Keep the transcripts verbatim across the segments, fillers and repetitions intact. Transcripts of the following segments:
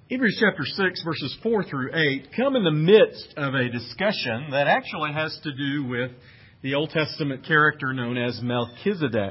Hebrews chapter six, verses four through eight, come in the midst of a discussion that actually has to do with the Old Testament character known as Melchizedek.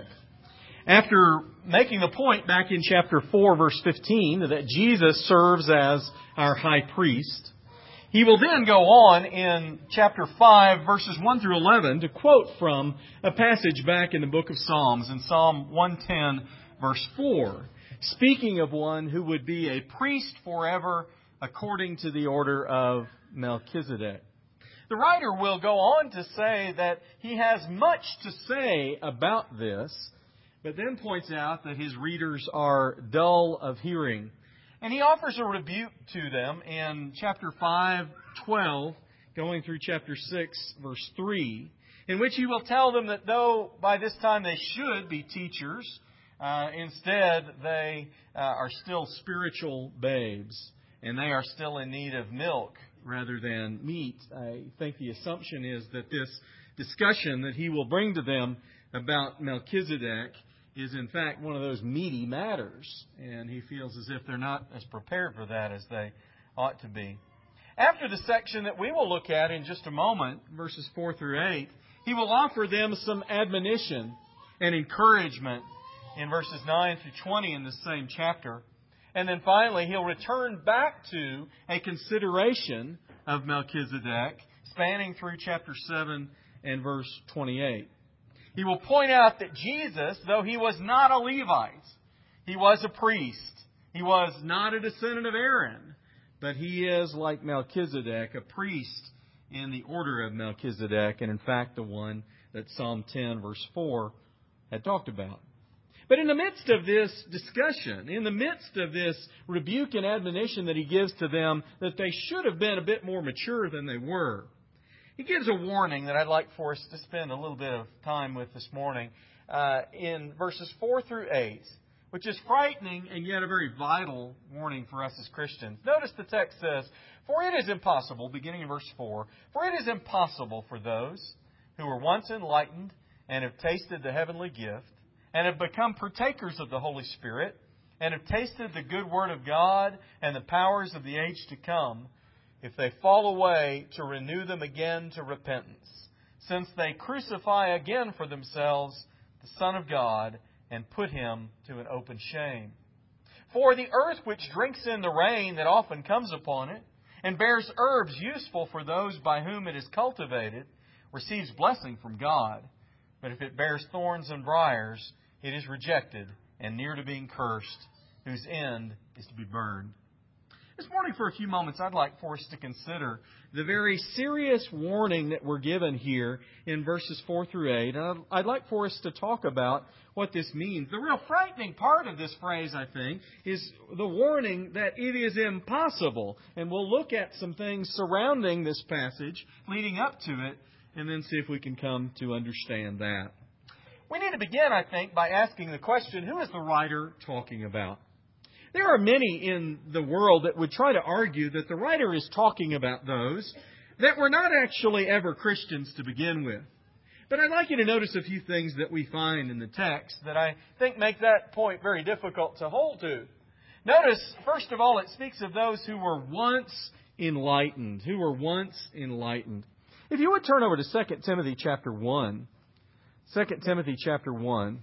After making the point back in chapter four, verse fifteen, that Jesus serves as our high priest, he will then go on in chapter five, verses one through eleven, to quote from a passage back in the book of Psalms, in Psalm one ten, verse four, speaking of one who would be a priest forever according to the order of Melchizedek. The writer will go on to say that he has much to say about this, but then points out that his readers are dull of hearing. And he offers a rebuke to them in chapter five, twelve, going through chapter six, verse three, in which he will tell them that though by this time they should be teachers, uh, instead they uh, are still spiritual babes, and they are still in need of milk rather than meat. I think the assumption is that this discussion that he will bring to them about Melchizedek is in fact one of those meaty matters, and he feels as if they're not as prepared for that as they ought to be. After the section that we will look at in just a moment, verses four through eight, he will offer them some admonition and encouragement in verses nine through twenty in the same chapter. And then finally, he'll return back to a consideration of Melchizedek, spanning through chapter seven and verse twenty-eight. He will point out that Jesus, though he was not a Levite, he was a priest. He was not a descendant of Aaron, but he is, like Melchizedek, a priest in the order of Melchizedek, and in fact the one that Psalm ten, verse four, had talked about. But in the midst of this discussion, in the midst of this rebuke and admonition that he gives to them, that they should have been a bit more mature than they were, he gives a warning that I'd like for us to spend a little bit of time with this morning uh, in verses four through eight, which is frightening and yet a very vital warning for us as Christians. Notice the text says, "For it is impossible," beginning in verse four, "for it is impossible for those who were once enlightened and have tasted the heavenly gift and have become partakers of the Holy Spirit and have tasted the good word of God and the powers of the age to come, if they fall away, to renew them again to repentance, since they crucify again for themselves the Son of God and put Him to an open shame. For the earth which drinks in the rain that often comes upon it, and bears herbs useful for those by whom it is cultivated, receives blessing from God. But if it bears thorns and briars, it is rejected and near to being cursed, whose end is to be burned." This morning, for a few moments, I'd like for us to consider the very serious warning that we're given here in verses four through eight. And I'd like for us to talk about what this means. The real frightening part of this phrase, I think, is the warning that it is impossible. And we'll look at some things surrounding this passage, leading up to it, and then see if we can come to understand that. We need to begin, I think, by asking the question, who is the writer talking about? There are many in the world that would try to argue that the writer is talking about those that were not actually ever Christians to begin with. But I'd like you to notice a few things that we find in the text that I think make that point very difficult to hold to. Notice, first of all, it speaks of those who were once enlightened, who were once enlightened. If you would turn over to Second Timothy chapter one, Second Timothy chapter one,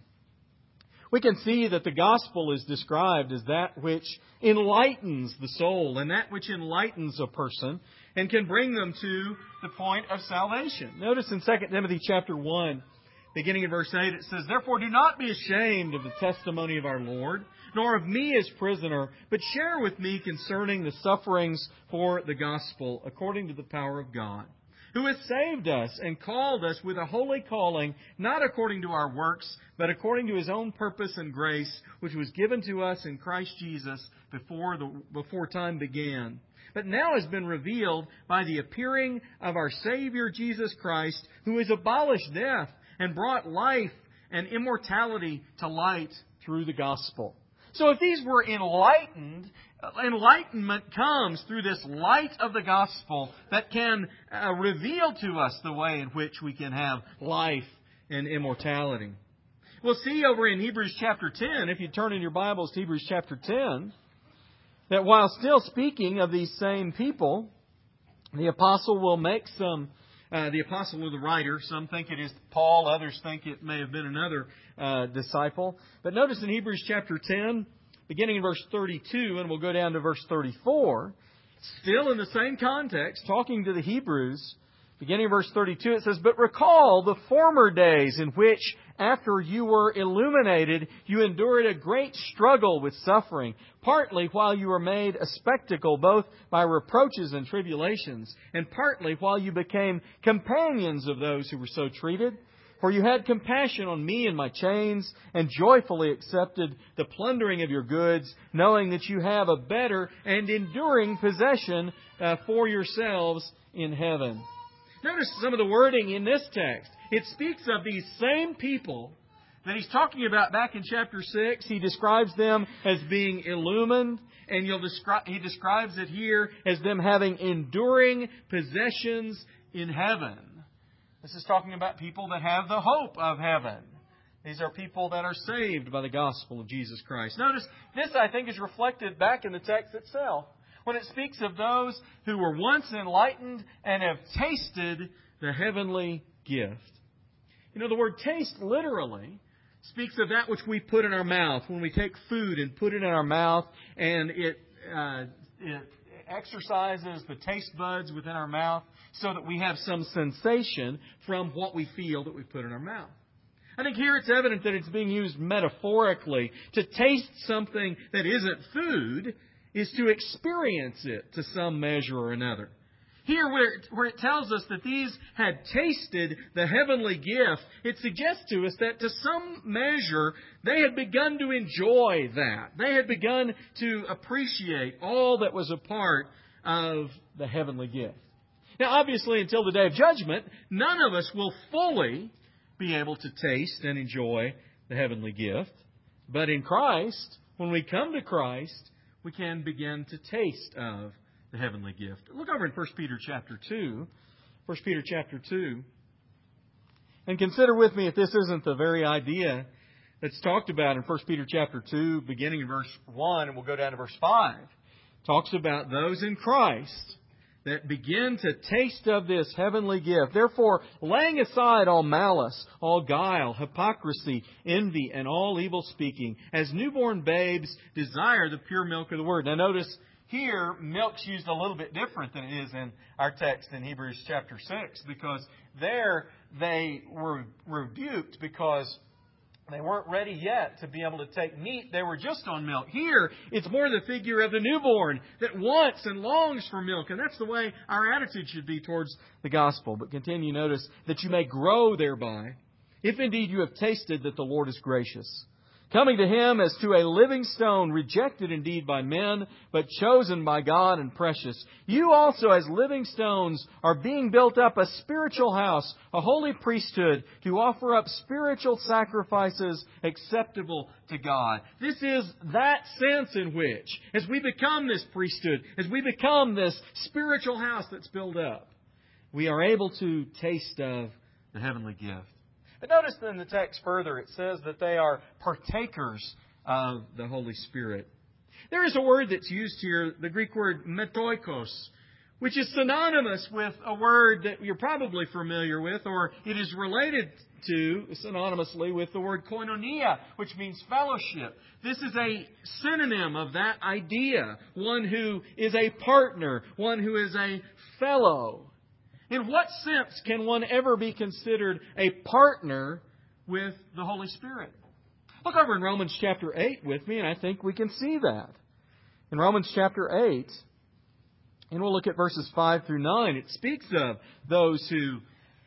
we can see that the gospel is described as that which enlightens the soul and that which enlightens a person and can bring them to the point of salvation. Notice in Second Timothy chapter one, beginning in verse eight, it says, "Therefore do not be ashamed of the testimony of our Lord, nor of me as prisoner, but share with me concerning the sufferings for the gospel, according to the power of God, who has saved us and called us with a holy calling, not according to our works, but according to His own purpose and grace, which was given to us in Christ Jesus before the before time began, but now has been revealed by the appearing of our Savior Jesus Christ, who has abolished death and brought life and immortality to light through the gospel." So if these were enlightened, enlightenment comes through this light of the gospel that can uh, reveal to us the way in which we can have life and immortality. We'll see over in Hebrews chapter ten, if you turn in your Bibles to Hebrews chapter ten, that while still speaking of these same people, the apostle will make some, uh, the apostle or the writer, some think it is Paul, others think it may have been another uh, disciple. But notice in Hebrews chapter ten, beginning in verse thirty-two, and we'll go down to verse thirty-four, still in the same context, talking to the Hebrews, beginning in verse thirty-two, it says, "But recall the former days in which, after you were illuminated, you endured a great struggle with suffering, partly while you were made a spectacle, both by reproaches and tribulations, and partly while you became companions of those who were so treated. For you had compassion on me in my chains, and joyfully accepted the plundering of your goods, knowing that you have a better and enduring possession uh, for yourselves in heaven." Notice some of the wording in this text. It speaks of these same people that he's talking about back in chapter six. He describes them as being illumined, and you'll descri- he describes it here as them having enduring possessions in heaven. This is talking about people that have the hope of heaven. These are people that are saved by the gospel of Jesus Christ. Notice, this I think is reflected back in the text itself, when it speaks of those who were once enlightened and have tasted the heavenly gift. You know, the word taste literally speaks of that which we put in our mouth. When we take food and put it in our mouth, and it, uh, it exercises the taste buds within our mouth so that we have some sensation from what we feel that we put in our mouth. I think here it's evident that it's being used metaphorically. To taste something that isn't food is to experience it to some measure or another. Here, where it, where it tells us that these had tasted the heavenly gift, it suggests to us that to some measure they had begun to enjoy that. They had begun to appreciate all that was a part of the heavenly gift. Now, obviously, until the day of judgment, none of us will fully be able to taste and enjoy the heavenly gift. But in Christ, when we come to Christ, we can begin to taste of the heavenly gift. Look over in First Peter chapter two. First Peter chapter two. And consider with me if this isn't the very idea that's talked about in First Peter chapter two, beginning in verse one, and we'll go down to verse five. It talks about those in Christ that begin to taste of this heavenly gift. Therefore, laying aside all malice, all guile, hypocrisy, envy, and all evil speaking, as newborn babes desire the pure milk of the Word. Now notice, here, milk's used a little bit different than it is in our text in Hebrews chapter six, because there they were rebuked because they weren't ready yet to be able to take meat. They were just on milk. Here, it's more the figure of the newborn that wants and longs for milk. And that's the way our attitude should be towards the gospel. But continue, notice, that you may grow thereby, if indeed you have tasted that the Lord is gracious, coming to Him as to a living stone, rejected indeed by men, but chosen by God and precious. You also, as living stones, are being built up a spiritual house, a holy priesthood, to offer up spiritual sacrifices acceptable to God. This is that sense in which, as we become this priesthood, as we become this spiritual house that's built up, we are able to taste of the heavenly gift. But notice in the text further, it says that they are partakers of the Holy Spirit. There is a word that's used here, the Greek word metoikos, which is synonymous with a word that you're probably familiar with, or it is related to synonymously with the word koinonia, which means fellowship. This is a synonym of that idea. One who is a partner, one who is a fellow. In what sense can one ever be considered a partner with the Holy Spirit? Look over in Romans chapter eight with me, and I think we can see that. In Romans chapter eight, and we'll look at verses five through nine, it speaks of those who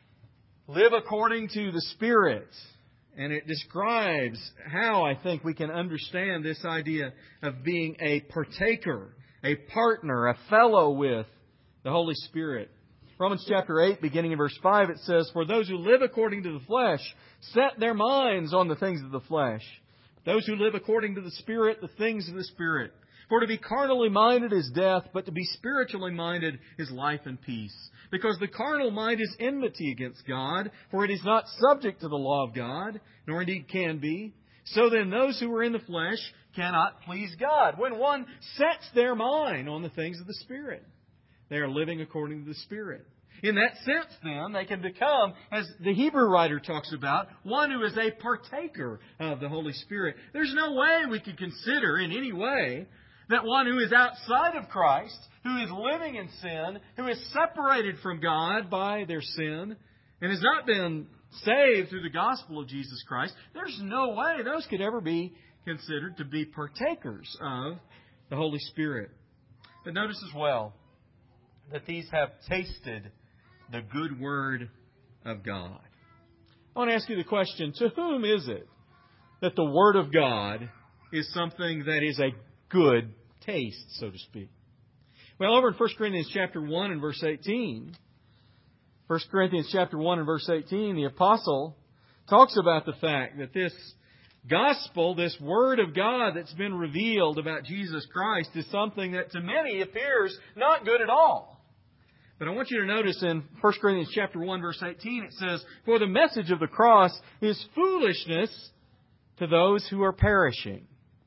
live according to the Spirit. And it describes how I think we can understand this idea of being a partaker, a partner, a fellow with the Holy Spirit. Romans chapter eight, beginning in verse five, it says, "For those who live according to the flesh set their minds on the things of the flesh. Those who live according to the Spirit, the things of the Spirit. For to be carnally minded is death, but to be spiritually minded is life and peace. Because the carnal mind is enmity against God, for it is not subject to the law of God, nor indeed can be. So then those who are in the flesh cannot please God. When one sets their mind on the things of the Spirit, they are living according to the Spirit. In that sense, then, they can become, as the Hebrew writer talks about, one who is a partaker of the Holy Spirit. There's no way we could consider in any way that one who is outside of Christ, who is living in sin, who is separated from God by their sin, and has not been saved through the gospel of Jesus Christ, there's no way those could ever be considered to be partakers of the Holy Spirit. But notice as well that these have tasted the good word of God. I want to ask you the question, to whom is it that the Word of God is something that is a good taste, so to speak? Well, over in First Corinthians chapter one and verse eighteen, First Corinthians chapter one and verse eighteen, the apostle talks about the fact that this gospel, this Word of God that's been revealed about Jesus Christ, is something that to many appears not good at all. But I want you to notice in First Corinthians chapter one, verse eighteen, it says, "For the message of the cross is foolishness to those who are perishing.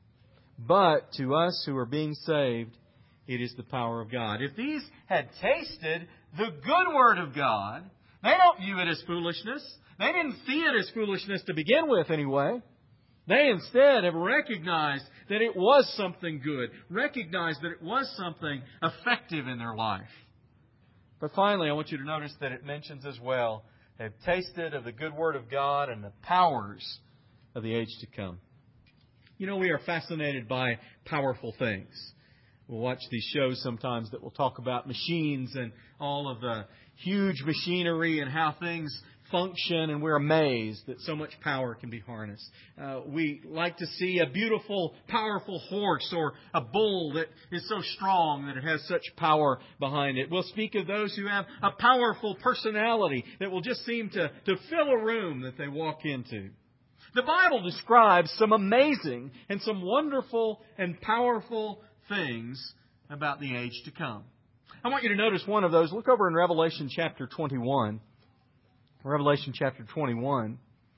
But to us who are being saved, it is the power of God." If these had tasted the good Word of God, they don't view it as foolishness. They didn't see it as foolishness to begin with anyway. They instead have recognized that it was something good, recognized that it was something effective in their life. But finally, I want you to notice that it mentions as well, they've tasted of the good Word of God and the powers of the age to come. You know, we are fascinated by powerful things. We'll watch these shows sometimes that will talk about machines and all of the huge machinery and how things function, and we're amazed that so much power can be harnessed. Uh, we like to see a beautiful, powerful horse or a bull that is so strong that it has such power behind it. We'll speak of those who have a powerful personality that will just seem to, to fill a room that they walk into. The Bible describes some amazing and some wonderful and powerful things about the age to come. I want you to notice one of those. Look over in Revelation chapter twenty-one. Revelation chapter twenty-one.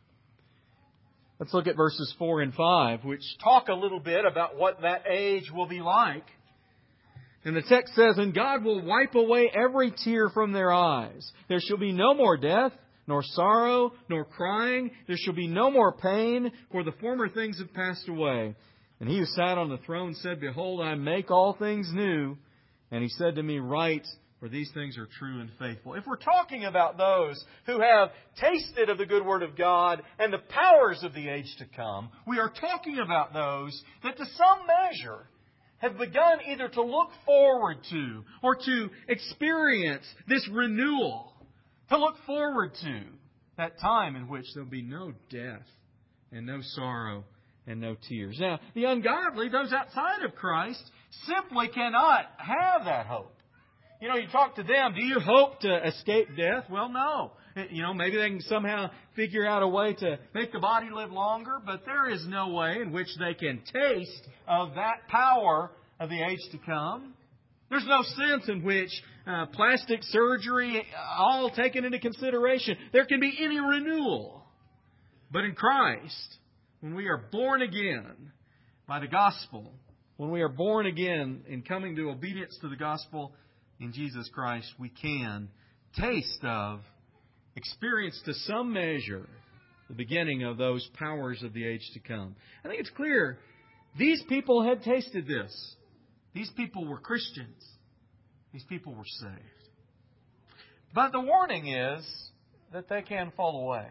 Let's look at verses four and five, which talk a little bit about what that age will be like. And the text says, "And God will wipe away every tear from their eyes. There shall be no more death, nor sorrow, nor crying. There shall be no more pain, for the former things have passed away. And He who sat on the throne said, Behold, I make all things new. And He said to me, Write, for these things are true and faithful." If we're talking about those who have tasted of the good Word of God and the powers of the age to come, we are talking about those that to some measure have begun either to look forward to or to experience this renewal, to look forward to that time in which there will be no death and no sorrow and no tears. Now, the ungodly, those outside of Christ, simply cannot have that hope. You know, you talk to them, do you hope to escape death? Well, no. You know, maybe they can somehow figure out a way to make the body live longer, but there is no way in which they can taste of that power of the age to come. There's no sense in which uh, plastic surgery, all taken into consideration, there can be any renewal. But in Christ, when we are born again by the gospel, when we are born again in coming to obedience to the gospel in Jesus Christ, we can taste of, experience to some measure, the beginning of those powers of the age to come. I think it's clear these people had tasted this. These people were Christians. These people were saved. But the warning is that they can fall away.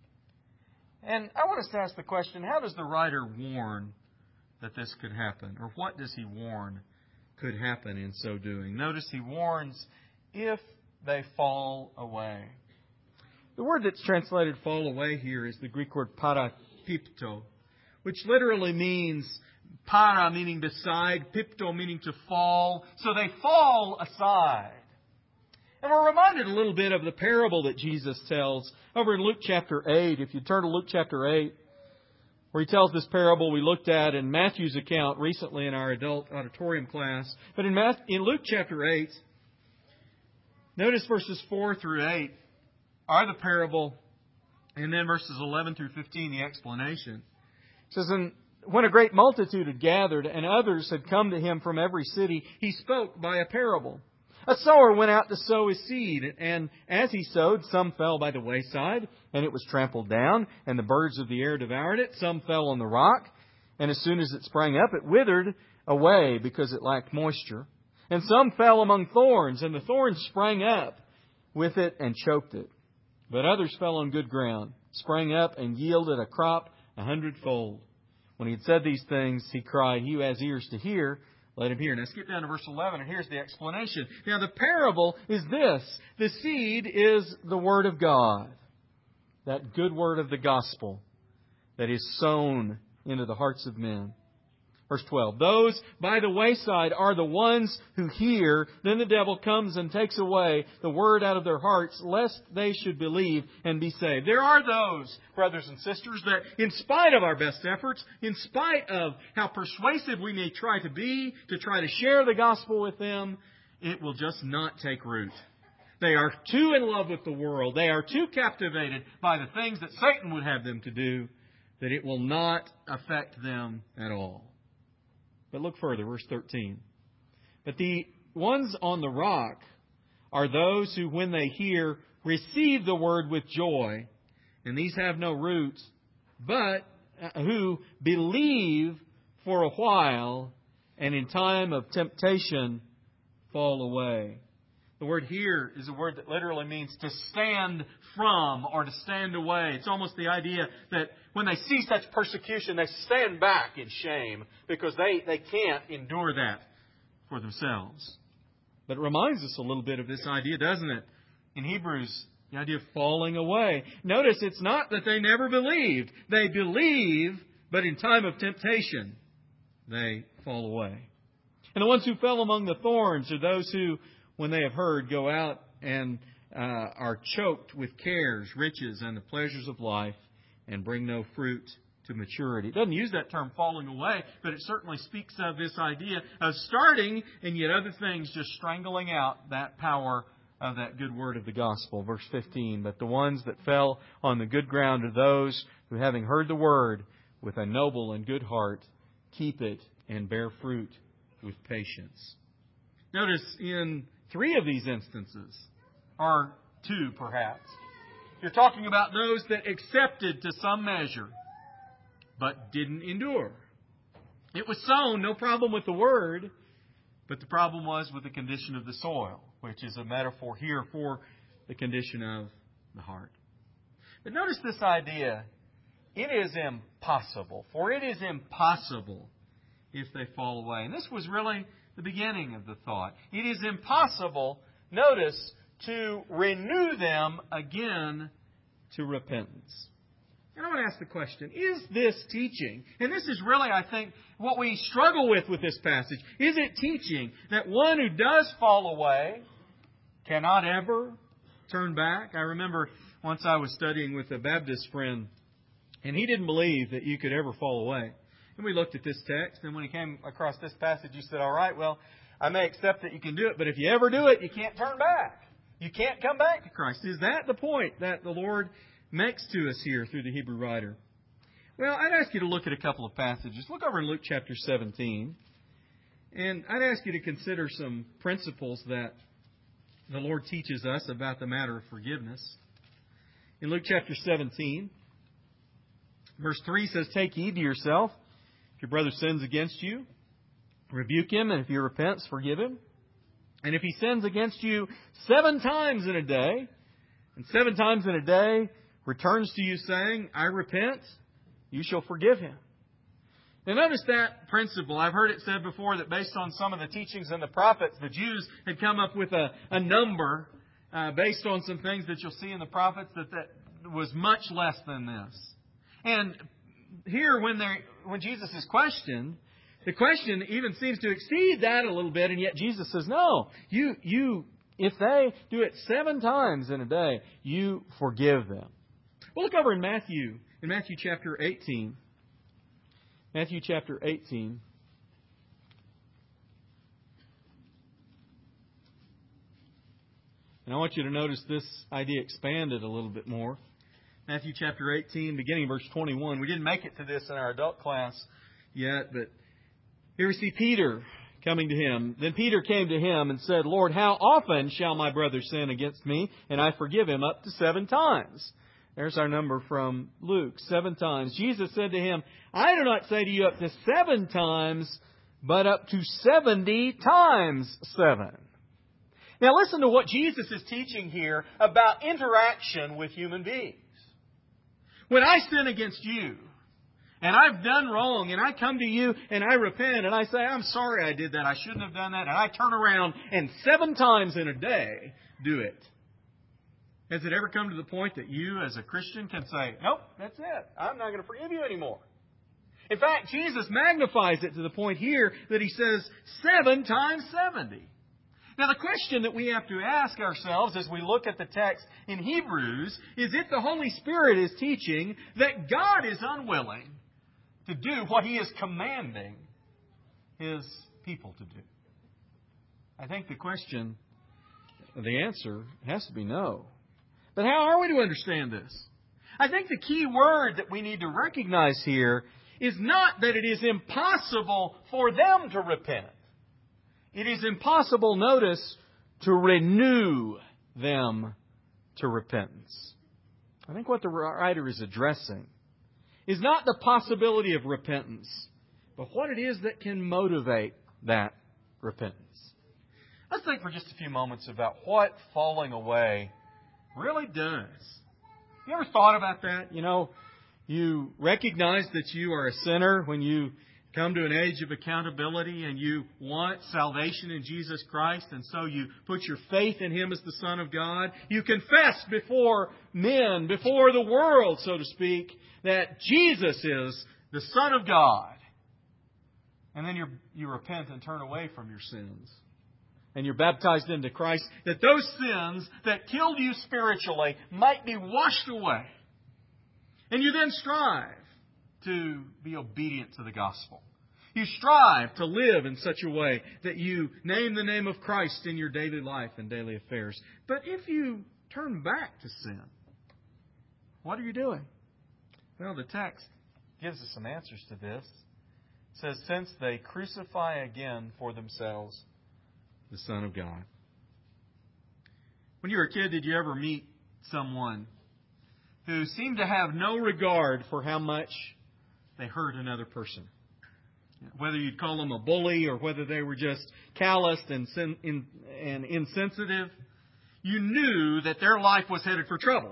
And I want us to ask the question, how does the writer warn that this could happen? Or what does he warn could happen in so doing? Notice he warns, if they fall away. The word that's translated fall away here is the Greek word parapipto, which literally means para meaning beside, pipto meaning to fall. So they fall aside. And we're reminded a little bit of the parable that Jesus tells over in Luke chapter eight. If you turn to Luke chapter eight, where He tells this parable we looked at in Matthew's account recently in our adult auditorium class. But in, Matthew, in Luke chapter eight, notice verses four through eight are the parable, and then verses eleven through fifteen, the explanation. It says, "And when a great multitude had gathered and others had come to him from every city, he spoke by a parable. A sower went out to sow his seed, and as he sowed, some fell by the wayside, and it was trampled down, and the birds of the air devoured it. Some fell on the rock, and as soon as it sprang up, it withered away because it lacked moisture. And some fell among thorns, and the thorns sprang up with it and choked it. But others fell on good ground, sprang up, and yielded a crop a hundredfold. When he had said these things, he cried, "He who has ears to hear, let him hear." Now skip down to verse eleven, and here's the explanation. Now the parable is this. The seed is the Word of God. That good word of the gospel that is sown into the hearts of men. Verse twelve, those by the wayside are the ones who hear. Then the devil comes and takes away the word out of their hearts, lest they should believe and be saved. There are those, brothers and sisters, that in spite of our best efforts, in spite of how persuasive we may try to be, to try to share the gospel with them, it will just not take root. They are too in love with the world. They are too captivated by the things that Satan would have them to do, that it will not affect them at all. But look further, verse thirteen. But the ones on the rock are those who, when they hear, receive the word with joy. And these have no root, but who believe for a while, and in time of temptation fall away. The word here is a word that literally means to stand from or to stand away. It's almost the idea that when they see such persecution, they stand back in shame because they, they can't endure that for themselves. But it reminds us a little bit of this idea, doesn't it? In Hebrews, the idea of falling away. Notice it's not that they never believed. They believe, but in time of temptation, they fall away. And the ones who fell among the thorns are those who, when they have heard, go out and uh, are choked with cares, riches, and the pleasures of life, and bring no fruit to maturity. It doesn't use that term falling away, but it certainly speaks of this idea of starting and yet other things just strangling out that power of that good word of the gospel. Verse fifteen, but the ones that fell on the good ground are those who, having heard the word with a noble and good heart, keep it and bear fruit with patience. Notice in three of these instances, or two perhaps, you're talking about those that accepted to some measure, but didn't endure. It was sown, no problem with the word, but the problem was with the condition of the soil, which is a metaphor here for the condition of the heart. But notice this idea, it is impossible, for it is impossible if they fall away. And this was really the beginning of the thought. It is impossible, notice, to renew them again to repentance. And I want to ask the question, is this teaching? And this is really, I think, what we struggle with with this passage. Is it teaching that one who does fall away cannot ever turn back? I remember once I was studying with a Baptist friend, and he didn't believe that you could ever fall away. And we looked at this text, and when he came across this passage, he said, all right, well, I may accept that you can do it, but if you ever do it, you can't turn back. You can't come back to Christ. Is that the point that the Lord makes to us here through the Hebrew writer? Well, I'd ask you to look at a couple of passages. Look over in Luke chapter seventeen. And I'd ask you to consider some principles that the Lord teaches us about the matter of forgiveness. In Luke chapter seventeen, verse three says, take heed to yourself. If your brother sins against you, rebuke him, and if he repents, forgive him. And if he sins against you seven times in a day, and seven times in a day returns to you saying, I repent, you shall forgive him. Now notice that principle. I've heard it said before that based on some of the teachings in the prophets, the Jews had come up with a, a number uh, based on some things that you'll see in the prophets that, that was much less than this. And here when they when Jesus is questioned, the question even seems to exceed that a little bit, and yet Jesus says, no, you, you, if they do it seven times in a day, you forgive them. We'll look over in Matthew, in Matthew chapter eighteen. Matthew chapter eighteen. And I want you to notice this idea expanded a little bit more. Matthew chapter eighteen, beginning verse twenty-one. We didn't make it to this in our adult class yet, but here we see Peter coming to him. Then Peter came to him and said, Lord, how often shall my brother sin against me, and I forgive him? Up to seven times. There's our number from Luke, seven times. Jesus said to him, I do not say to you up to seven times, but up to seventy times seven. Now listen to what Jesus is teaching here about interaction with human beings. When I sin against you, and I've done wrong, and I come to you and I repent, and I say, I'm sorry I did that, I shouldn't have done that, and I turn around and seven times in a day do it. Has it ever come to the point that you as a Christian can say, nope, that's it, I'm not going to forgive you anymore? In fact, Jesus magnifies it to the point here that He says seven times seventy. Now, the question that we have to ask ourselves as we look at the text in Hebrews is if the Holy Spirit is teaching that God is unwilling to do what He is commanding His people to do. I think the question, the answer has to be no. But how are we to understand this? I think the key word that we need to recognize here is not that it is impossible for them to repent. It is impossible, notice, to renew them to repentance. I think what the writer is addressing is not the possibility of repentance, but what it is that can motivate that repentance. Let's think for just a few moments about what falling away really does. You ever thought about that? You know, you recognize that you are a sinner when you come to an age of accountability and you want salvation in Jesus Christ, and so you put your faith in Him as the Son of God. You confess before men, before the world, so to speak, that Jesus is the Son of God. And then you you repent and turn away from your sins. And you're baptized into Christ, that those sins that killed you spiritually might be washed away. And you then strive to be obedient to the gospel. You strive to live in such a way that you name the name of Christ in your daily life and daily affairs. But if you turn back to sin, what are you doing? Well, the text gives us some answers to this. It says, since they crucify again for themselves the Son of God. When you were a kid, did you ever meet someone who seemed to have no regard for how much they hurt another person? Whether you'd call them a bully or whether they were just calloused and, sin, in, and insensitive, you knew that their life was headed for trouble.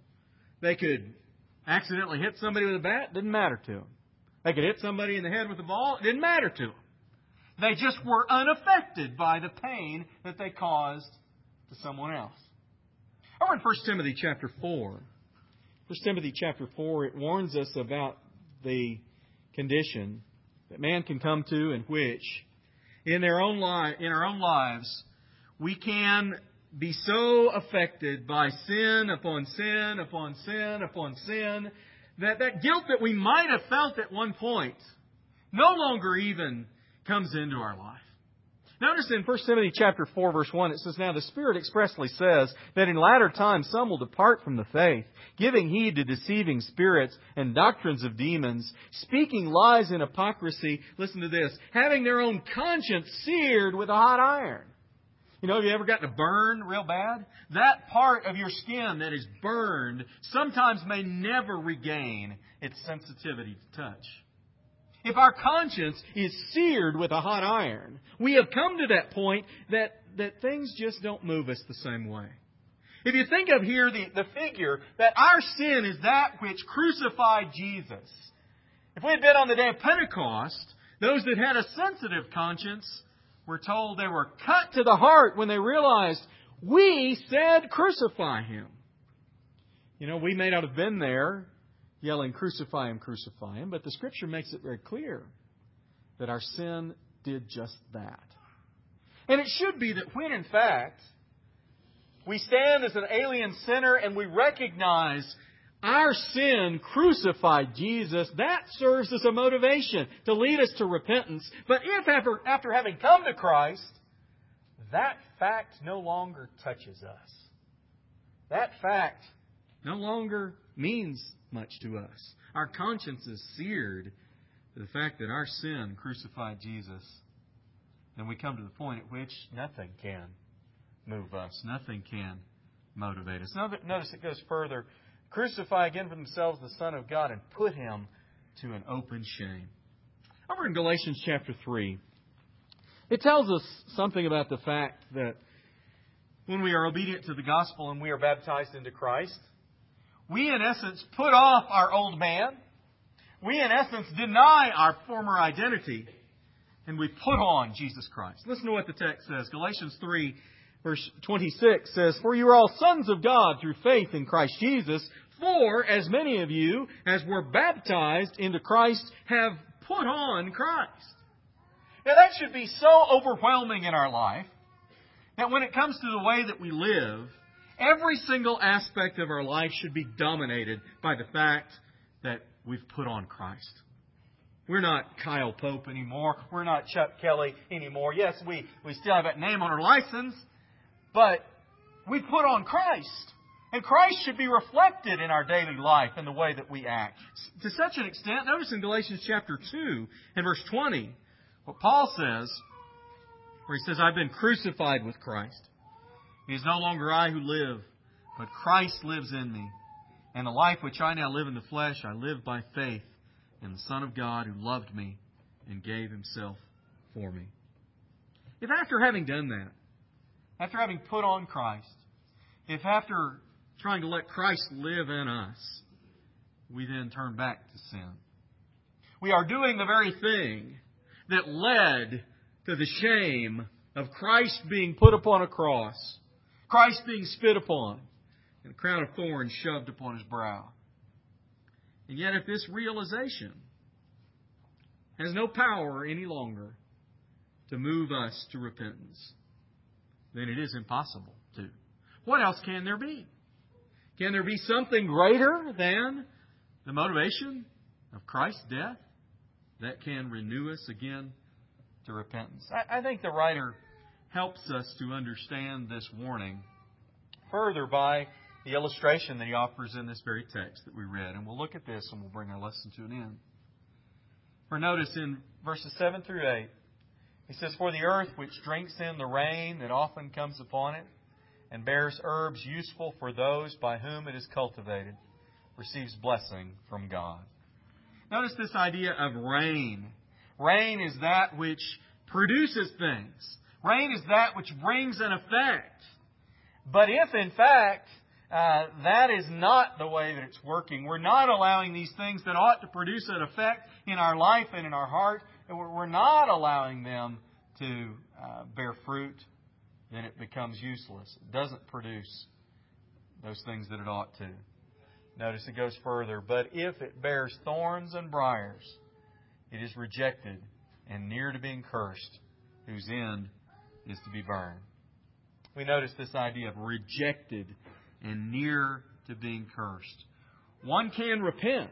They could accidentally hit somebody with a bat, didn't matter to them. They could hit somebody in the head with a ball, it didn't matter to them. They just were unaffected by the pain that they caused to someone else. Over in First Timothy chapter four, First Timothy chapter four, it warns us about the condition that man can come to in which, in their own li- in our own lives, we can be so affected by sin upon sin upon sin upon sin that that guilt that we might have felt at one point no longer even comes into our life. Notice in First Timothy chapter four, verse one, it says, now the Spirit expressly says that in latter times some will depart from the faith, giving heed to deceiving spirits and doctrines of demons, speaking lies and hypocrisy, listen to this, having their own conscience seared with a hot iron. You know, have you ever gotten a burn real bad? That part of your skin that is burned sometimes may never regain its sensitivity to touch. If our conscience is seared with a hot iron, we have come to that point that, that things just don't move us the same way. If you think of here the, the figure that our sin is that which crucified Jesus. If we had been on the day of Pentecost, those that had a sensitive conscience were told they were cut to the heart when they realized, we said crucify Him. You know, we may not have been there yelling, crucify Him, crucify Him. But the Scripture makes it very clear that our sin did just that. And it should be that when, in fact, we stand as an alien sinner and we recognize our sin crucified Jesus, that serves as a motivation to lead us to repentance. But if after, after having come to Christ, that fact no longer touches us, that fact no longer means much to us. Our conscience is seared to the fact that our sin crucified Jesus, then we come to the point at which nothing can move us. Nothing can motivate us. Notice it goes further. Crucify again for themselves the Son of God and put Him to an open shame. Over in Galatians chapter three, it tells us something about the fact that when we are obedient to the gospel and we are baptized into Christ, we in essence put off our old man. We in essence deny our former identity. And we put on Jesus Christ. Listen to what the text says. Galatians three, verse twenty-six says, "For you are all sons of God through faith in Christ Jesus. For as many of you as were baptized into Christ have put on Christ." Now that should be so overwhelming in our life that when it comes to the way that we live, every single aspect of our life should be dominated by the fact that we've put on Christ. We're not Kyle Pope anymore. We're not Chuck Kelly anymore. Yes, we, we still have that name on our license, but we put on Christ. And Christ should be reflected in our daily life and the way that we act. To such an extent, notice in Galatians chapter two and verse twenty, what Paul says, where he says, "I've been crucified with Christ. It is no longer I who live, but Christ lives in me. And the life which I now live in the flesh, I live by faith in the Son of God who loved me and gave Himself for me." If after having done that, after having put on Christ, if after trying to let Christ live in us, we then turn back to sin, we are doing the very thing that led to the shame of Christ being put upon a cross, Christ being spit upon, and a crown of thorns shoved upon His brow. And yet if this realization has no power any longer to move us to repentance, then it is impossible to. What else can there be? Can there be something greater than the motivation of Christ's death that can renew us again to repentance? I, I think the writer helps us to understand this warning further by the illustration that he offers in this very text that we read. And we'll look at this and we'll bring our lesson to an end. For notice in verses seven through eight, he says, "For the earth which drinks in the rain that often comes upon it, and bears herbs useful for those by whom it is cultivated, receives blessing from God." Notice this idea of rain. Rain is that which produces things. Rain is that which brings an effect. But if, in fact, uh, that is not the way that it's working, we're not allowing these things that ought to produce an effect in our life and in our heart, and we're, we're not allowing them to uh, bear fruit, then it becomes useless. It doesn't produce those things that it ought to. Notice it goes further. "But if it bears thorns and briars, it is rejected and near to being cursed, whose end is to be burned." We notice this idea of rejected and near to being cursed. One can repent,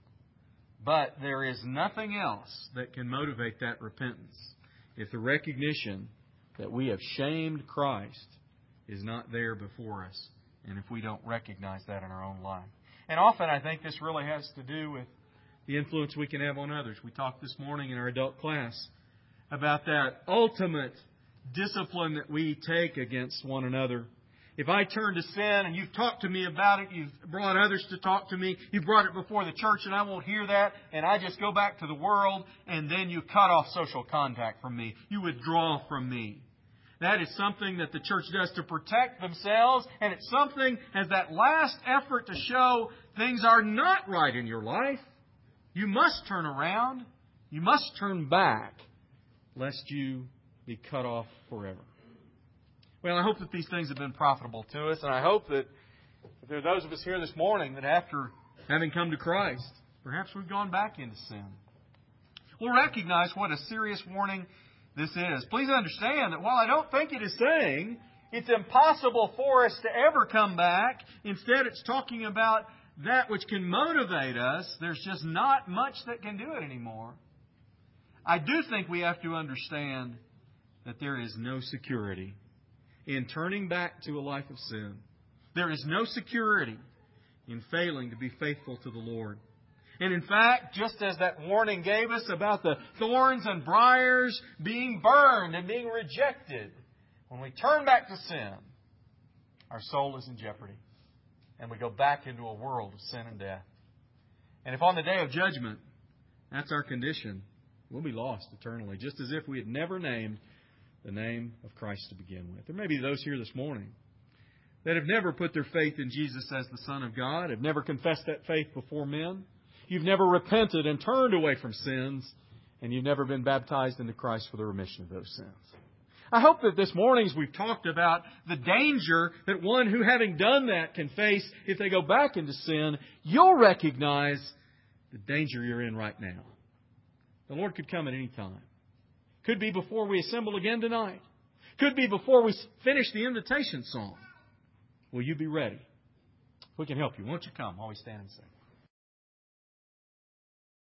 but there is nothing else that can motivate that repentance if the recognition that we have shamed Christ is not there before us, and if we don't recognize that in our own life. And often I think this really has to do with the influence we can have on others. We talked this morning in our adult class about that ultimate discipline that we take against one another. If I turn to sin and you've talked to me about it, you've brought others to talk to me, you've brought it before the church and I won't hear that, and I just go back to the world, and then you cut off social contact from me. You withdraw from me. That is something that the church does to protect themselves, and it's something as that last effort to show things are not right in your life. You must turn around. You must turn back, lest you be cut off forever. Well, I hope that these things have been profitable to us, and I hope that there are those of us here this morning that after having come to Christ, perhaps we've gone back into sin. We'll recognize what a serious warning this is. Please understand that while I don't think it is saying it's impossible for us to ever come back, instead it's talking about that which can motivate us. There's just not much that can do it anymore. I do think we have to understand that there is no security in turning back to a life of sin. There is no security in failing to be faithful to the Lord. And in fact, just as that warning gave us about the thorns and briars being burned and being rejected, when we turn back to sin, our soul is in jeopardy. And we go back into a world of sin and death. And if on the day of judgment, that's our condition, we'll be lost eternally, just as if we had never named the name of Christ to begin with. There may be those here this morning that have never put their faith in Jesus as the Son of God, have never confessed that faith before men. You've never repented and turned away from sins, and you've never been baptized into Christ for the remission of those sins. I hope that this morning, as we've talked about the danger that one who, having done that, can face if they go back into sin, you'll recognize the danger you're in right now. The Lord could come at any time. Could be before we assemble again tonight. Could be before we finish the invitation song. Will you be ready? If we can help you, won't you come while we stand and sing?